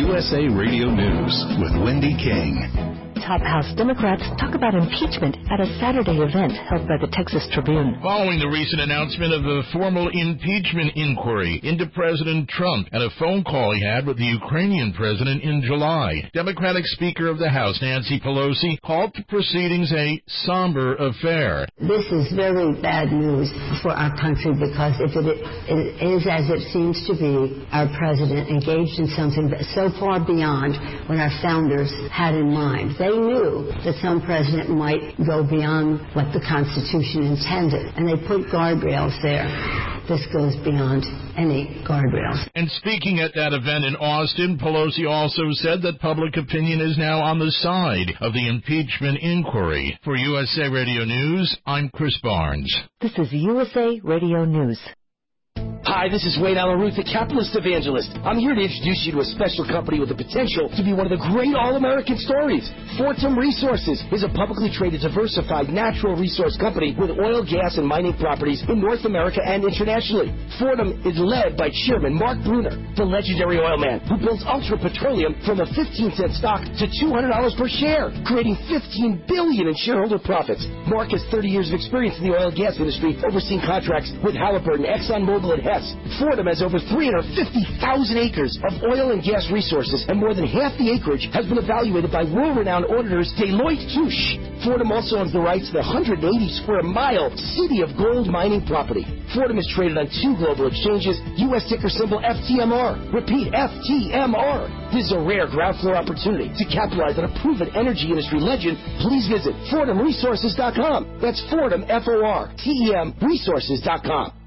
USA Radio News with Wendy King. Top House Democrats talk about impeachment at a Saturday event held by the Texas Tribune. Following the recent announcement of a formal impeachment inquiry into President Trump and a phone call he had with the Ukrainian president in July, Democratic Speaker of the House Nancy Pelosi called the proceedings a somber affair. This is very bad news for our country because if it is as it seems to be, our president engaged in something that's so far beyond what our founders had in mind. They knew that some president might go beyond what the Constitution intended, and they put guardrails there. This goes beyond any guardrails. And speaking at that event in Austin, Pelosi also said that public opinion is now on the side of the impeachment inquiry. For USA Radio News, I'm Chris Barnes. This is USA Radio News. Hi, this is Wayne Allen Ruth, the capitalist evangelist. I'm here to introduce you to a special company with the potential to be one of the great all-American stories. Fortum Resources is a publicly traded, diversified natural resource company with oil, gas, and mining properties in North America and internationally. Fortum is led by Chairman Mark Bruner, the legendary oil man who builds Ultra Petroleum from a 15-cent stock to $200 per share, creating $15 billion in shareholder profits. Mark has 30 years of experience in the oil and gas industry, overseeing contracts with Halliburton, ExxonMobil, and Hess. Fortum has over 350,000 acres of oil and gas resources, and more than half the acreage has been evaluated by world-renowned auditors Deloitte Touche. Fortum also owns the rights to the 180 square mile City of Gold mining property. Fortum is traded on 2 global exchanges, U.S. ticker symbol FTMR. Repeat, FTMR. This is a rare ground floor opportunity to capitalize on a proven energy industry legend. Please visit FortumResources.com. That's Fortum, F-O-R-T-E-M, resources.com.